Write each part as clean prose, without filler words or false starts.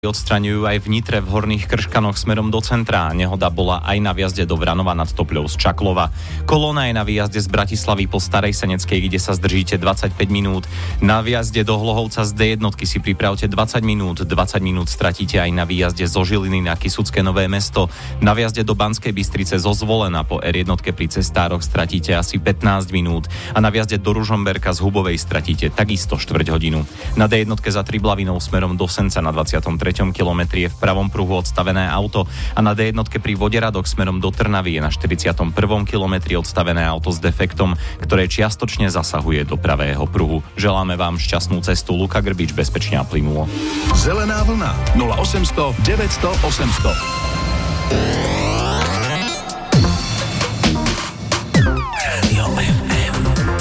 odstraňujú aj v Nitre v Horných Krškanoch smerom do centra. Nehoda bola aj na výjazde do Vranova nad Topľou z Čaklova. Kolóna je na výjazde z Bratislavy po Starej Seneckej, kde sa zdržíte 25 minút. Na výjazde do Hlohovca z D1 si pripravte 20 minút. 20 minút stratíte aj na výjazde zo Žiliny na Kysucké Nové Mesto. Na výjazde do Banskej Bystrice zo Zvolena po R1 pri cestároch stratíte asi 15 minút. A na výjazde do Ružomberka z Hubovej stratíte takisto štvrť hodinu. Na D1 za Triblavinou smerom do Senca na 23. kilometri je v pravom pruhu odstavené auto a na D1 pri Voderadoch smerom do Trnavy je na 41. kilometri odstavené auto s defektom, ktoré čiastočne zasahuje do pravého pruhu. Želáme vám šťastnú cestu. Luka Grbič, bezpečne a plynulo. Zelená vlna 0800 900 800. Radio FM.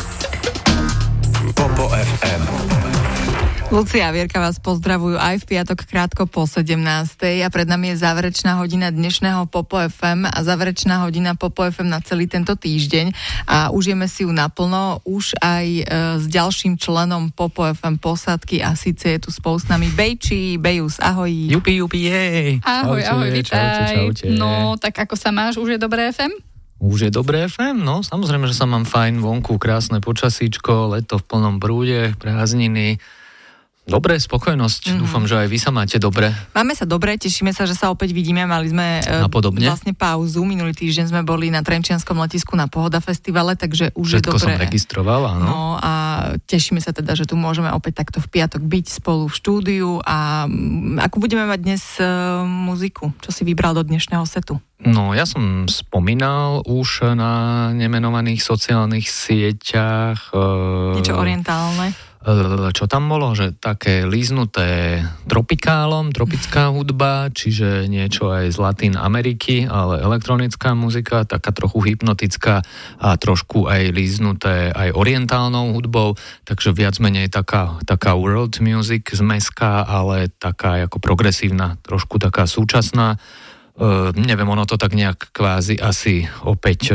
Popo FM. Lucia a Vierka vás pozdravujú aj v piatok krátko po 17:00 a pred nami je záverečná hodina dnešného Popo FM a záverečná hodina Popo FM na celý tento týždeň a užijeme si ju naplno už aj s ďalším členom Popo FM posádky a síce je tu spolu s nami Bejči. Bejus, ahoj. Jupi, jej. Ahoj, vitaj. Čaute. No, tak ako sa máš? Už je dobré FM? Už je dobré FM, no samozrejme, že sa mám fajn vonku, krásne počasíčko, leto v plnom prúde, prázdniny. Dobre, spokojnosť. Dúfam, že aj vy sa máte dobre. Máme sa dobre, tešíme sa, že sa opäť vidíme. Mali sme vlastne pauzu. Minulý týždeň sme boli na Trenčianskom letisku na Pohoda festivale, takže už všetko je dobre. Som registroval, áno. No a tešíme sa teda, že tu môžeme opäť takto v piatok byť spolu v štúdiu a ako budeme mať dnes muziku? Čo si vybral do dnešného setu? No, ja som spomínal už na nemenovaných sociálnych sieťach. Niečo orientálne? Čo tam bolo? Že také líznuté tropikálom, tropická hudba, čiže niečo aj z Latín Ameriky, ale elektronická muzika, taká trochu hypnotická a trošku aj líznuté aj orientálnou hudbou, takže viac menej taká world music zmeská, ale taká ako progresívna, trošku taká súčasná. Neviem, ono to tak nejak kvázi asi opäť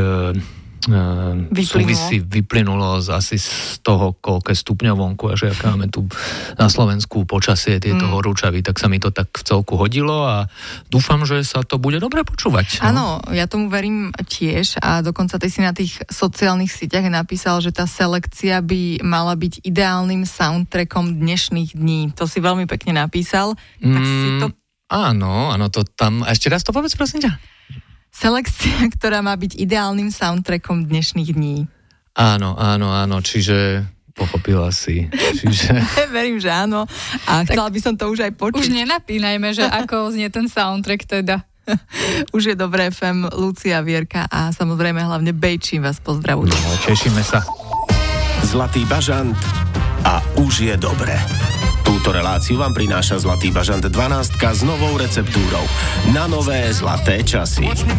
vyplynulo asi z toho, koľko stupňov vonku a že aká máme tu na Slovensku počasie tieto horúčavy, tak sa mi to tak v celku hodilo a dúfam, že sa to bude dobre počúvať. Áno, ja tomu verím tiež a dokonca ty si na tých sociálnych sieťach napísal, že tá selekcia by mala byť ideálnym soundtrackom dnešných dní. To si veľmi pekne napísal. Tak si to... Áno, to tam... A ešte raz to povedz, prosím ťa. Selekcia, ktorá má byť ideálnym soundtrackom dnešných dní. Áno, čiže pochopila si. Verím, že áno. A chcela by som to už aj počuť. Už nenapínajme, že ako znie ten soundtrack teda. Už je dobré FM, Lucia, Vierka a samozrejme hlavne Bejčín vás pozdravujú. No, tešíme sa. Zlatý bažant a už je dobré. Túto reláciu vám prináša Zlatý bažant 12 s novou receptúrou na nové zlaté časy.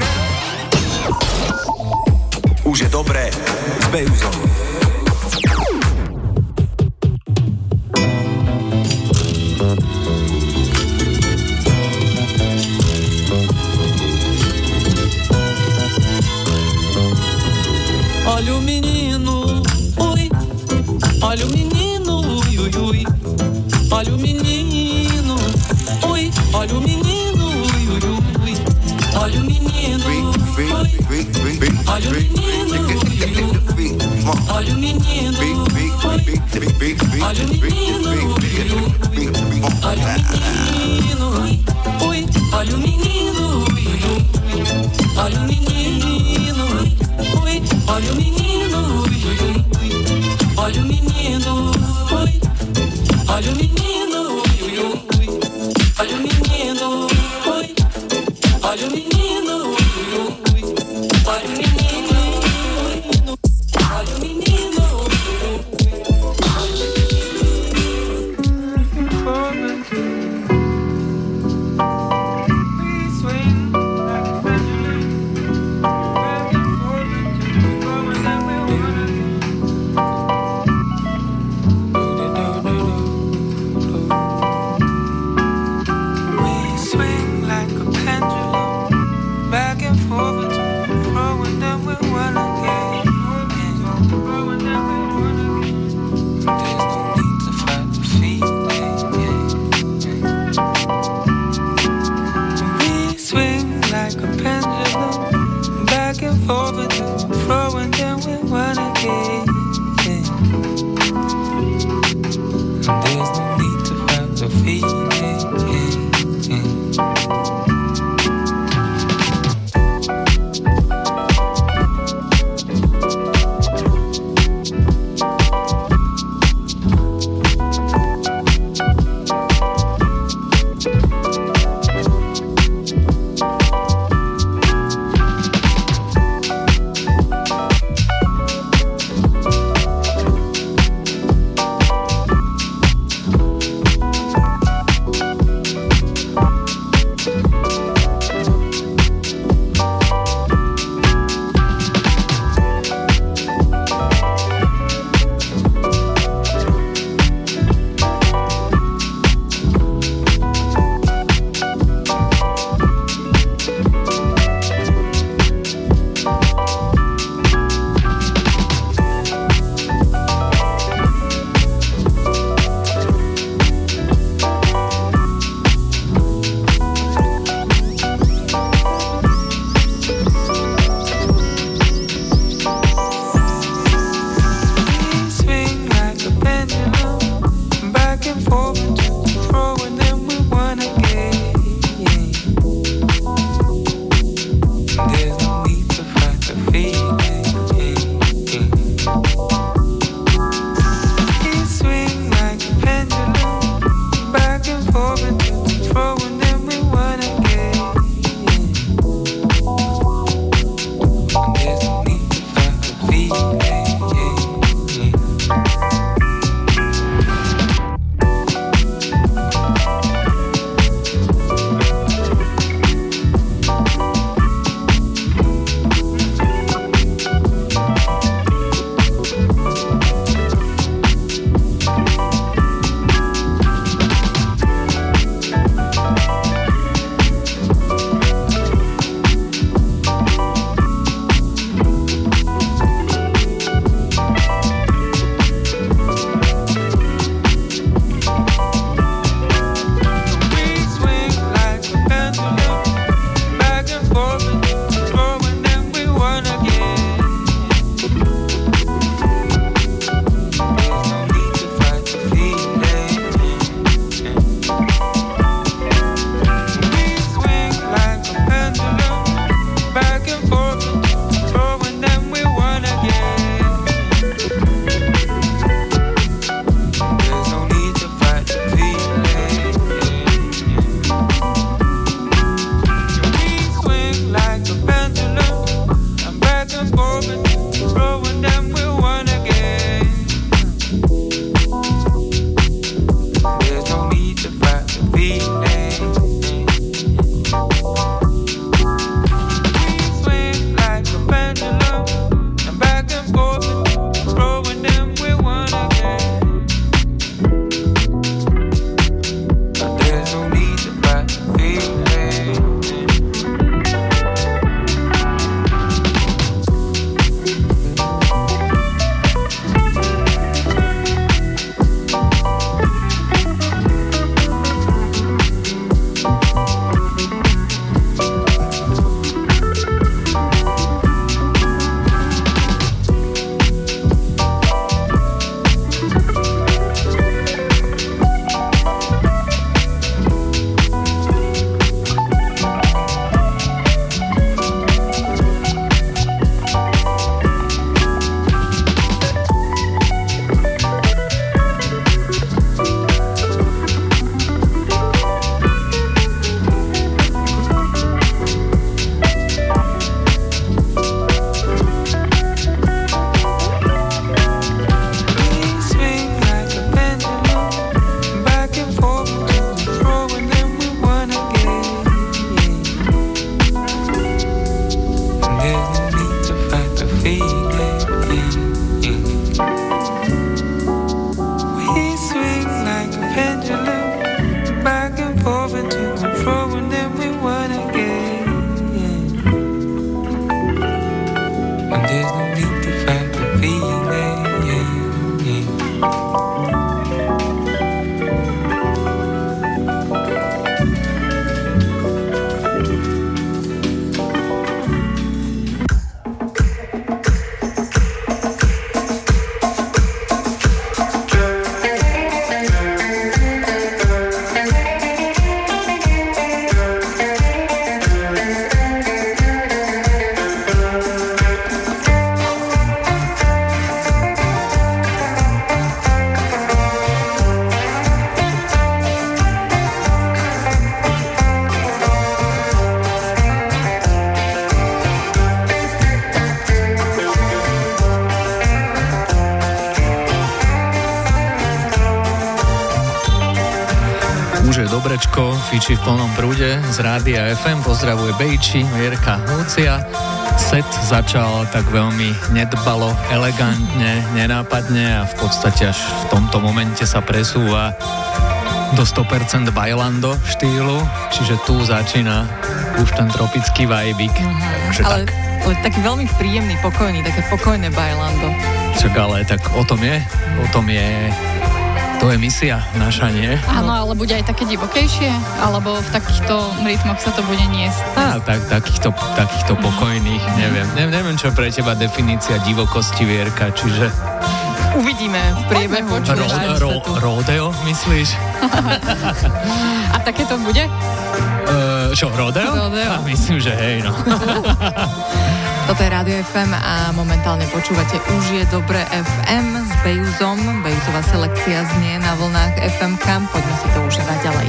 Už je dobré s Bejuzom. Olha o menino, ui. Olha o menino, ui, ui, ui. Olha o menino, ui. Olha o menino, ui, ui, ui. Olha o menino, ui. Olha o menino, ui, ui. Olha o menino, ui. Olha o menino, ui. Olha o menino, ui. Olha o menino, ui, ui. Olha o menino, ui. Olha o menino, ui, ui. Olha o menino, ui. Olha o menino, ui, ui. Olha o menino, ui. Olha o menino, ui, ui. Olha o menino, olha o menino, dobrečko, fiči v plnom prúde z Rádia FM, pozdravuje Bejči, Vierka, Lucia. Set začal tak veľmi nedbalo, elegantne, nenápadne a v podstate až v tomto momente sa presúva do 100% bailando štýlu, čiže tu začína už ten tropický vibík. Ale taký veľmi príjemný, pokojný, také pokojné bailando. Čak ale tak o tom je, to je misia naša, nie? Áno, ale bude aj také divokejšie? Alebo v takýchto rytmoch sa to bude niesť? Takýchto pokojných, neviem, čo pre teba definícia divokosti, Vierka, čiže... Uvidíme v priebehu. Rodeo, myslíš? A také to bude? Čo, rodeo? A myslím, že hej, no. Toto je Rádio FM a momentálne počúvate Už je dobré FM s Bejuzom. Bejuzová selekcia znie na vlnách FM-ka. Poďme si to užívať ďalej.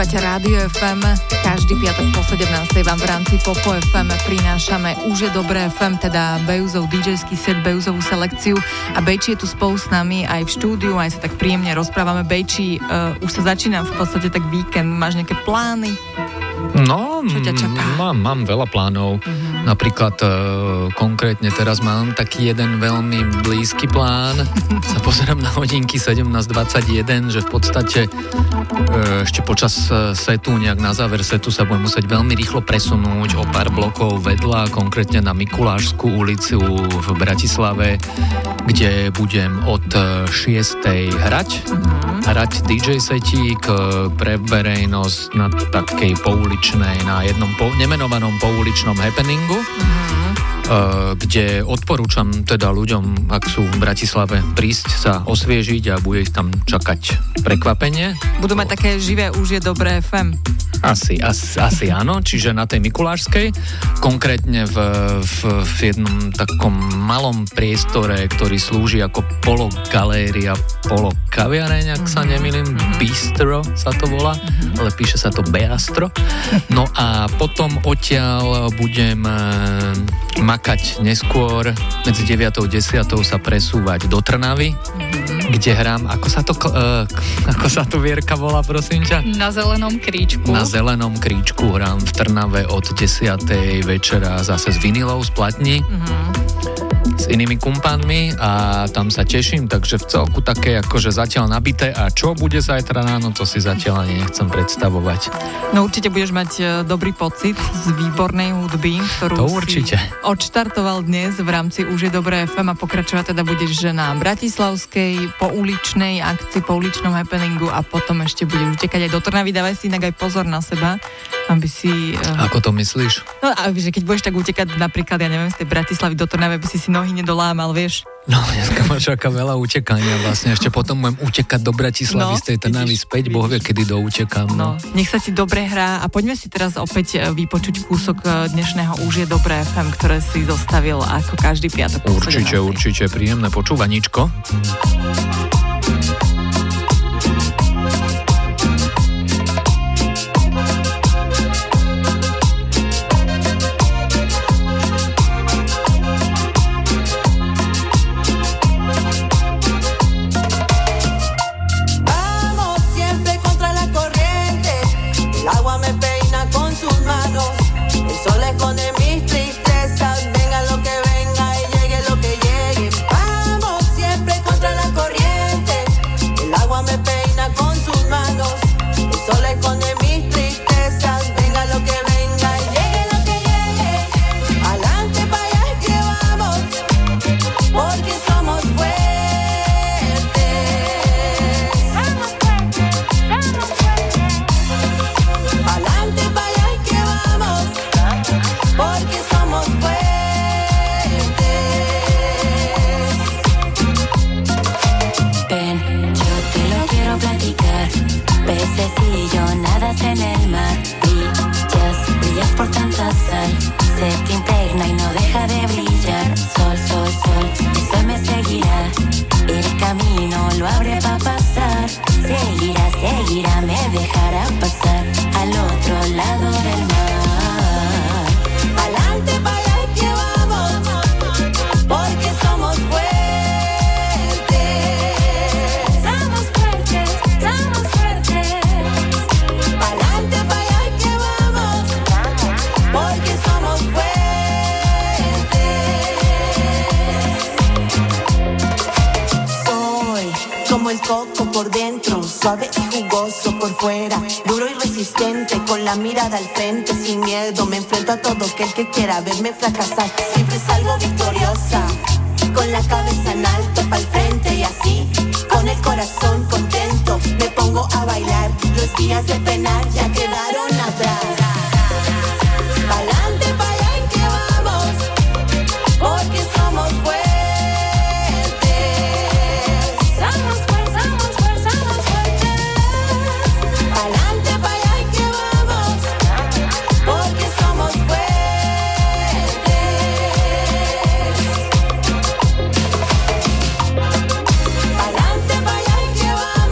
Počúvate Rádio FM. Každý piatok po 17. vám v rámci Popo FM prinášame Už je dobré FM, teda Bejuzov DJ-ský set, Bejuzovú selekciu. A Bejči je tu spolu s nami aj v štúdiu, aj sa tak príjemne rozprávame. Bejči, už sa začína v podstate tak víkend. Máš nejaké plány? No, mám veľa plánov. Napríklad konkrétne teraz mám taký jeden veľmi blízky plán. Sa pozerám na hodinky 17:21, že v podstate ešte počas setu, nejak na záver setu sa budem musieť veľmi rýchlo presunúť o pár blokov vedľa, konkrétne na Mikulášskú ulicu v Bratislave, kde budem od 6. hrať DJ setík pre verejnosť na takej pouličnej, na jednom nemenovanom pouličnom happeningu, kde odporúčam teda ľuďom, ak sú v Bratislave, prísť sa osviežiť a bude ich tam čakať prekvapenie. Budú mať také živé Už je dobré FM. Asi áno, čiže na tej Mikulášskej, konkrétne v jednom takom malom priestore, ktorý slúži ako pologaléria, polokaviareň, ak sa nemýlim, bistro sa to volá, ale píše sa to Beastro. No a potom odtiaľ budem makať neskôr, medzi 9. a 10. sa presúvať do Trnavy, kde hrám, ako sa to Vierka volá, prosím ťa? Na Zelenom kríčku. Na Zelenom kríčku hrám v Trnave od 10. večera zase z vinilov, z platní. S inými kumpánmi a tam sa teším, takže v celku také akože zatiaľ nabité a čo bude zajtra ráno, to si zatiaľ ani nechcem predstavovať. No určite budeš mať dobrý pocit z výbornej hudby, ktorú to určite si odštartoval dnes v rámci Už je dobré FM a pokračovať teda budeš na bratislavskej pouličnej akcii, pouličnom happeningu a potom ešte budeš utekať aj do Trnavy. Dávaj si inak aj pozor na seba, aby si... Ako to myslíš? No a že keď budeš tak utekať napríklad, ja neviem, z tej Bratislavy do Trnavy, aby si nohy nedolámal, vieš? No, dneska ma čaká veľa utekania vlastne. Ešte potom budem utekať do Bratislavy z tej Trnavy späť, Boh vie, kedy doutekám. No. Nech sa ti dobre hrá a poďme si teraz opäť vypočuť kúsok dnešného Už je dobré FM, ktoré si zostavil ako každý piatok. Určite, príjemné počúvaníčko. Suave y jugoso por fuera, duro y resistente, con la mirada al frente, sin miedo, me enfrento a todo aquel que quiera verme fracasar. Siempre salgo victoriosa, con la cabeza en alto pa'l frente y así, con el corazón contento, me pongo a bailar. Los días de penar ya quedaron atrás. Pa'lante, pa' allá en que vamos, porque somos fuertes. Vamos.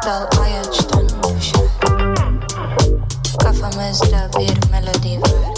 Kristal ayaçtan düşer. Kafamızda bir melodi var.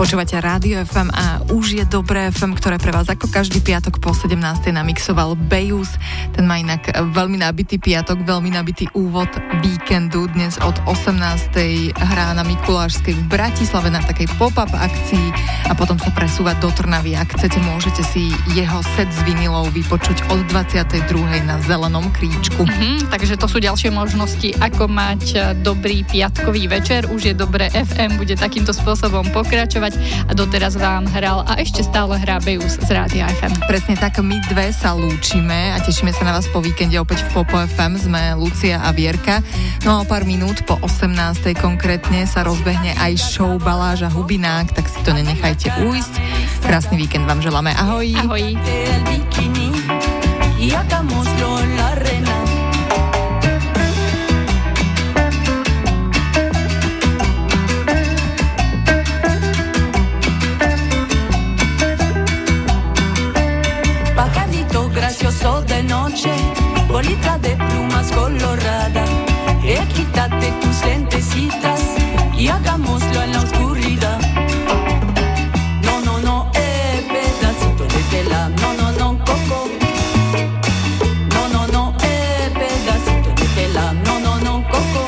Počúvate Rádio FM a už je Dobré FM, ktoré pre vás ako každý piatok po 17. namixoval Bejus. Ten má inak veľmi nabitý piatok, veľmi nabitý úvod víkendu. Dnes od 18. hrá na Mikulášskej v Bratislave na takej pop-up akcii a potom sa presúva do Trnavy. Ak chcete, môžete si jeho set s vinilou vypočuť od 22. na Zelenom kríčku. Takže to sú ďalšie možnosti, ako mať dobrý piatkový večer. Už je Dobré FM, bude takýmto spôsobom pokračovať a doteraz vám hral a ešte stále hrá Bejus z Rádia FM. Presne tak, my dve sa lúčime a tešíme sa na vás po víkende opäť v Popo FM. Sme Lucia a Vierka. No a o pár minút po 18. konkrétne sa rozbehne aj show Baláža Hubinák, tak si to nenechajte ujsť. Krásny víkend vám želáme. Ahoj. Ahoj. Gracioso de noche, bolita de plumas colorada, quítate tus lentecitas y hagámoslo en la oscuridad. No, no, no, pedacito de tela, no, no, no, coco. No, no, no, pedacito de tela, no, no, no, coco.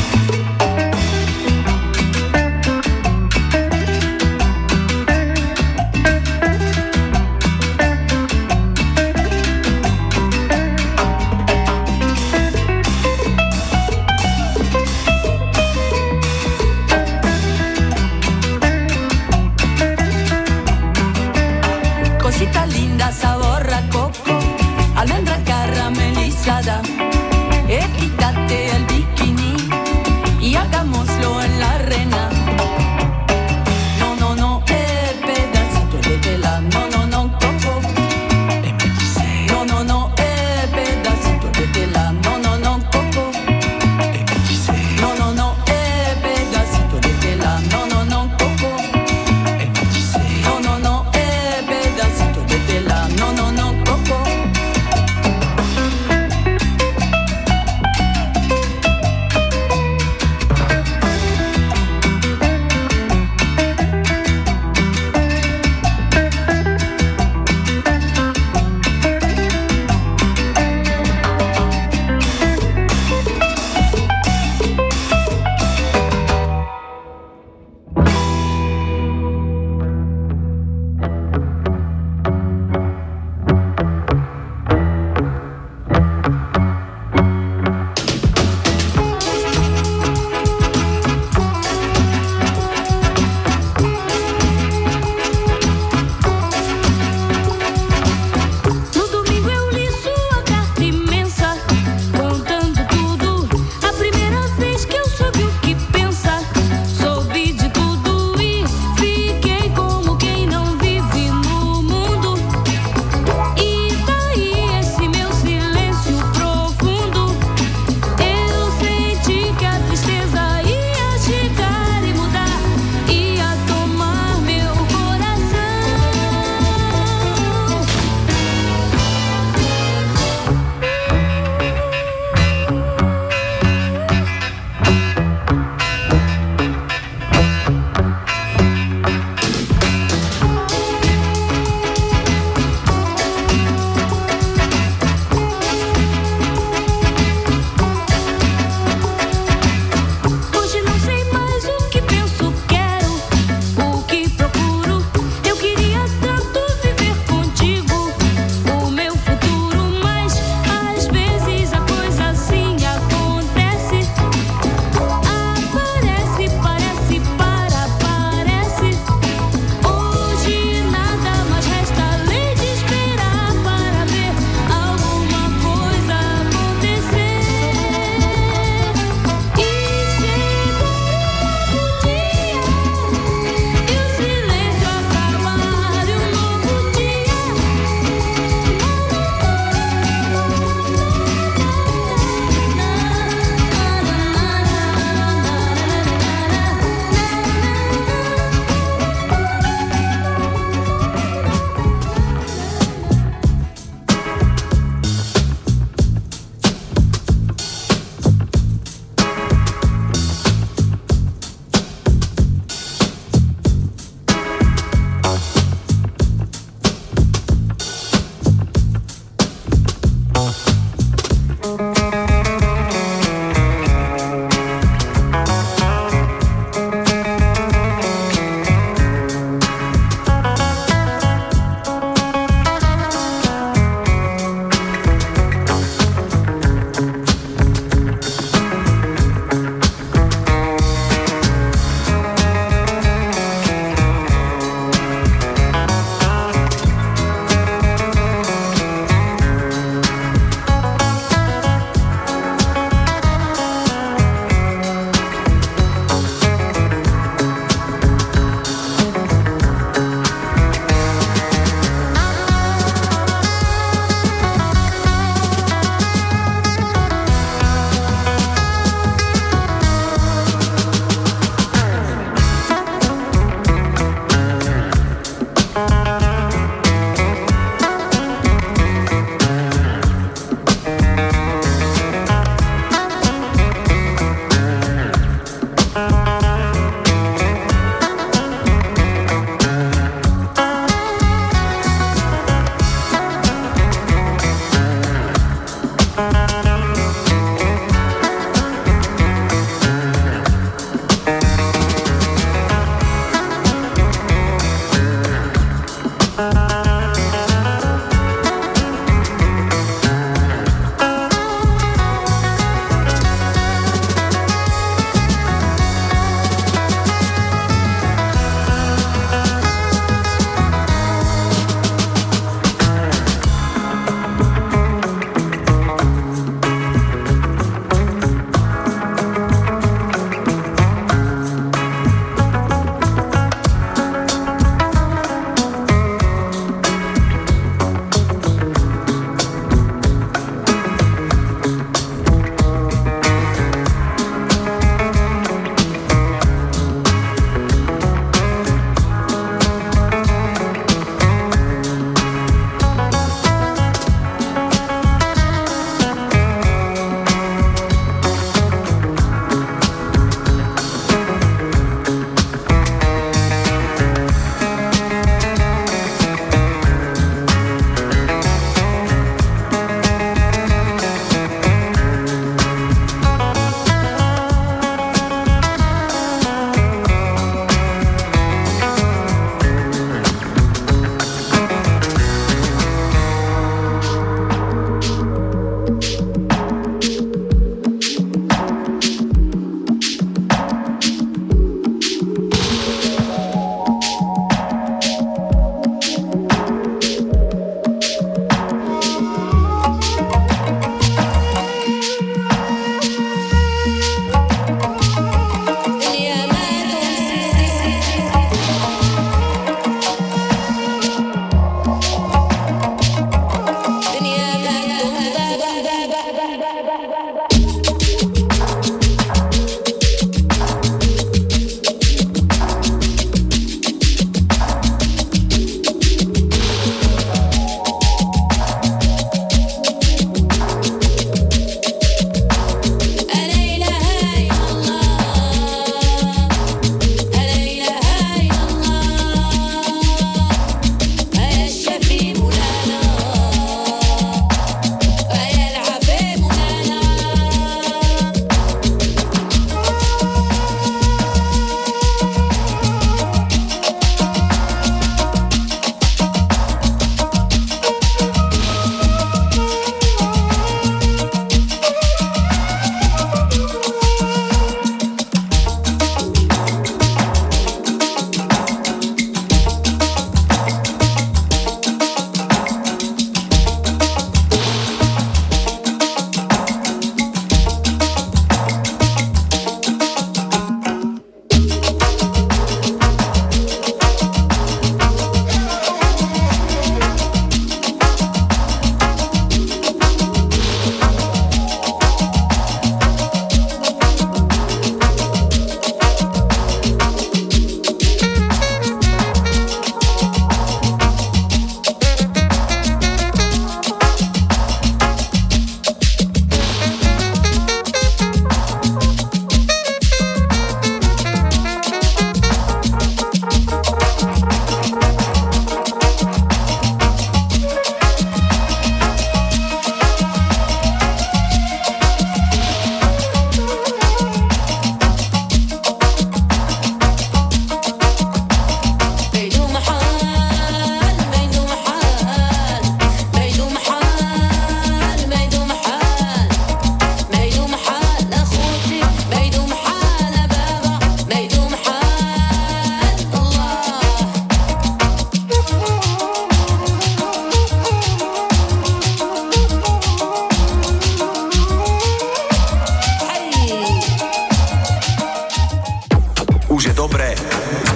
Sabor a coco, almendra caramelizada, quítate el bikini y hagámoslo en la arena. No, no, no, pedacito de tela, no, no, no, coco. No, no, no, pedacito de tela, no, no, no, coco. No, no, no, pedacito de tela, no, no, no, coco. No, no, no, pedacito de tela, no, no.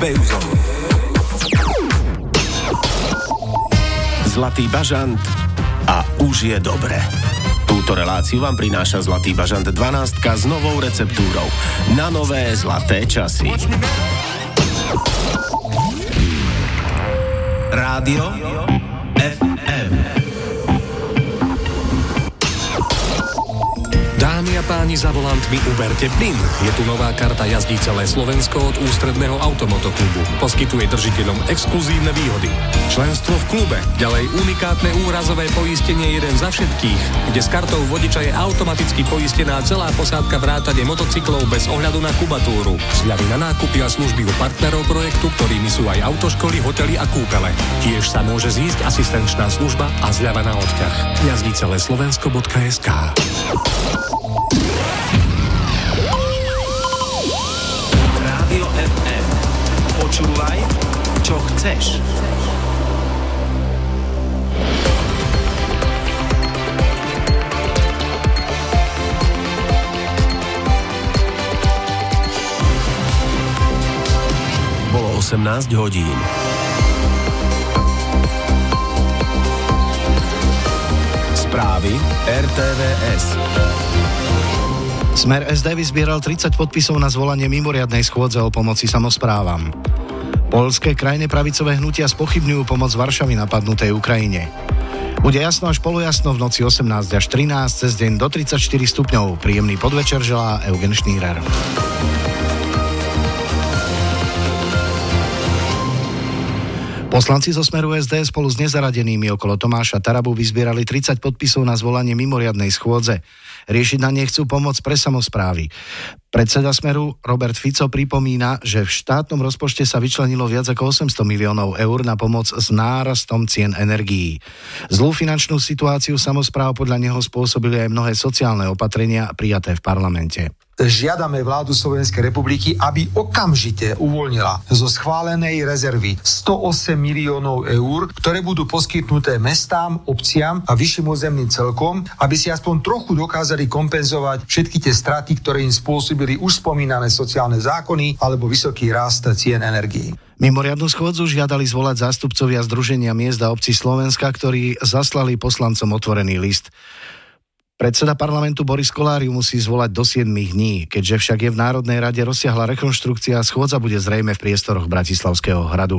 Bejuzom. Zlatý bažant a už je dobre. Túto reláciu vám prináša Zlatý bažant 12 s novou receptúrou na nové zlaté časy. Rádio FM. Dámy a páni, za volantmi uberte plyn. Je tu nová karta Jazdí celé Slovensko od Ústredného automotoklubu. Poskytuje držiteľom exkluzívne výhody. Členstvo v klube, ďalej unikátne úrazové poistenie jeden za všetkých, kde s kartou vodiča je automaticky poistená celá posádka vrátane motocyklov bez ohľadu na kubatúru. Zľavy na nákupy a služby u partnerov projektu, ktorými sú aj autoškoly, hotely a kúpele. Tiež sa môže zísť asistenčná služba a zľava na odťah. Jazdí celé slovensko.sk. Rádio FM. Počúvaj, čo chceš. Bolo 18 hodín. Správy RTVS. Smer SD vyzbieral 30 podpisov na zvolanie mimoriadnej schôdze o pomoci samosprávam. Poľské krajne pravicové hnutia spochybňujú pomoc Varšavy napadnutej Ukrajine. Bude jasno až polojasno v noci 18 až 13, cez deň do 34 stupňov. Príjemný podvečer želá Eugen Šnírer. Poslanci zo Smeru SD spolu s nezaradenými okolo Tomáša Tarabu vyzbierali 30 podpisov na zvolanie mimoriadnej schôdze. Riešiť na nej chcú pomoc pre samosprávy. Predseda Smeru Robert Fico pripomína, že v štátnom rozpočte sa vyčlenilo viac ako 800 miliónov eur na pomoc s nárastom cien energií. Zlú finančnú situáciu samospráv podľa neho spôsobili aj mnohé sociálne opatrenia prijaté v parlamente. Žiadame vládu Slovenskej republiky, aby okamžite uvoľnila zo schválenej rezervy 108 miliónov eur, ktoré budú poskytnuté mestám, obciam a vyšším územným celkom, aby si aspoň trochu dokázali kompenzovať všetky tie straty, ktoré im spôsobili už spomínané sociálne zákony alebo vysoký rast cien energií. Mimoriadnu schôdzu žiadali zvolať zástupcovia Združenia miest a obcí Slovenska, ktorí zaslali poslancom otvorený list. Predseda parlamentu Boris Kolár musí zvolať do 7 dní, keďže však je v Národnej rade rozsiahla rekonštrukcia a schôdza bude zrejme v priestoroch Bratislavského hradu.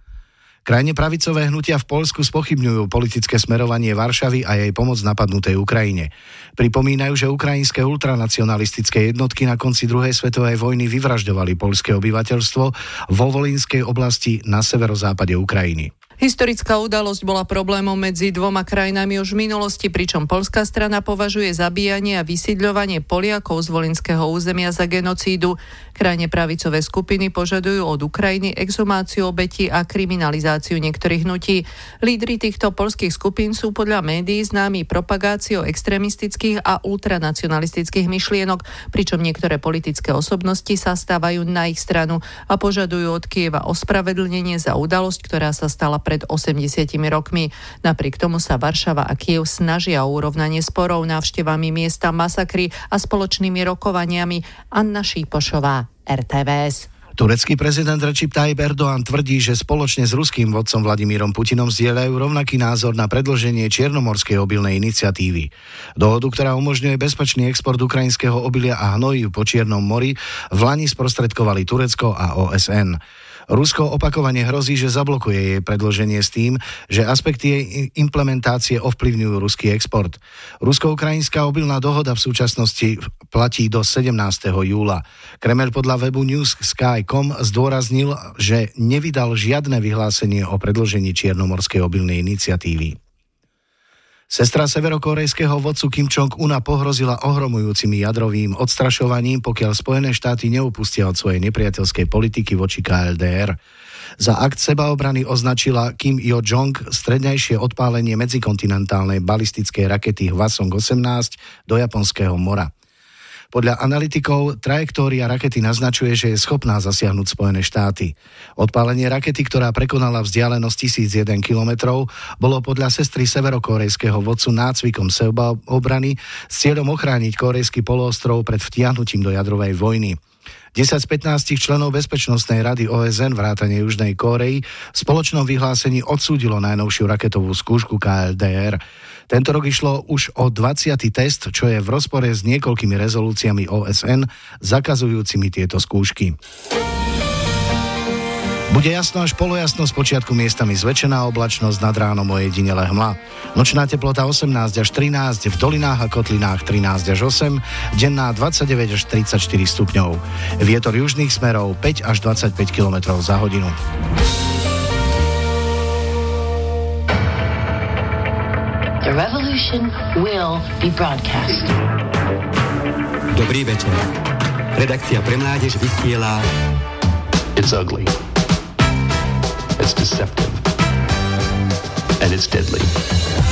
Krajne pravicové hnutia v Poľsku spochybňujú politické smerovanie Varšavy a jej pomoc napadnutej Ukrajine. Pripomínajú, že ukrajinské ultranacionalistické jednotky na konci druhej svetovej vojny vyvražďovali poľské obyvateľstvo vo Volínskej oblasti na severozápade Ukrajiny. Historická udalosť bola problémom medzi dvoma krajinami už v minulosti, pričom poľská strana považuje zabíjanie a vysídľovanie Poliakov z volinského územia za genocídu. Krajne pravicové skupiny požadujú od Ukrajiny exhumáciu obetí a kriminalizáciu niektorých hnutí. Lídri týchto poľských skupín sú podľa médií známi propagáciou extrémistických a ultranacionalistických myšlienok, pričom niektoré politické osobnosti sa stávajú na ich stranu a požadujú od Kyjeva ospravedlnenie za udalosť, ktorá sa stala pred 80 rokmi. Napriek tomu sa Varšava a Kyjev snažia o urovnanie sporov návštevami miesta masakry a spoločnými rokovaniami. Anna Šípošová, RTVS. Turecký prezident Recep Tayyip Erdoğan tvrdí, že spoločne s ruským vodcom Vladimírom Putinom zdieľajú rovnaký názor na predĺženie čiernomorskej obilnej iniciatívy. Dohodu, ktorá umožňuje bezpečný export ukrajinského obilia a hnojív po Čiernom mori, vlani sprostredkovali Turecko a OSN. Rusko opakovane hrozí, že zablokuje jej predĺženie s tým, že aspekty jej implementácie ovplyvňujú ruský export. Rusko-ukrajinská obilná dohoda v súčasnosti platí do 17. júla. Kremeľ podľa webu newssky.com zdôraznil, že nevydal žiadne vyhlásenie o predĺžení čiernomorskej obilnej iniciatívy. Sestra severokórejského vodcu Kim Jong-una pohrozila ohromujúcimi jadrovým odstrašovaním, pokiaľ Spojené štáty neupustia od svojej nepriateľskej politiky voči KLDR. Za akt sebaobrany označila Kim Yo-jong strednejšie odpálenie medzikontinentálnej balistickej rakety Hwasong-18 do Japonského mora. Podľa analytikov trajektória rakety naznačuje, že je schopná zasiahnuť Spojené štáty. Odpálenie rakety, ktorá prekonala vzdialenosť 1001 km, bolo podľa sestry severokórejského vodcu nácvikom sebaobrany s cieľom ochrániť kórejský poloostrov pred vtiahnutím do jadrovej vojny. 10 z 15 členov Bezpečnostnej rady OSN vrátane Južnej Kórey v spoločnom vyhlásení odsúdilo najnovšiu raketovú skúšku KLDR. Tento rok išlo už o 20. test, čo je v rozpore s niekoľkými rezolúciami OSN zakazujúcimi tieto skúšky. Bude jasno až polojasno, z počiatku miestami zväčšená oblačnosť, nad ránom ojedinele hmla. Nočná teplota 18 až 13, v dolinách a kotlinách 13 až 8, denná 29 až 34 stupňov. Vietor južných smerov 5 až 25 km za hodinu. The revolution will be broadcast. Dobrý večer. Redakcia pre mládež vysiela It's ugly. It's deceptive. And it's deadly.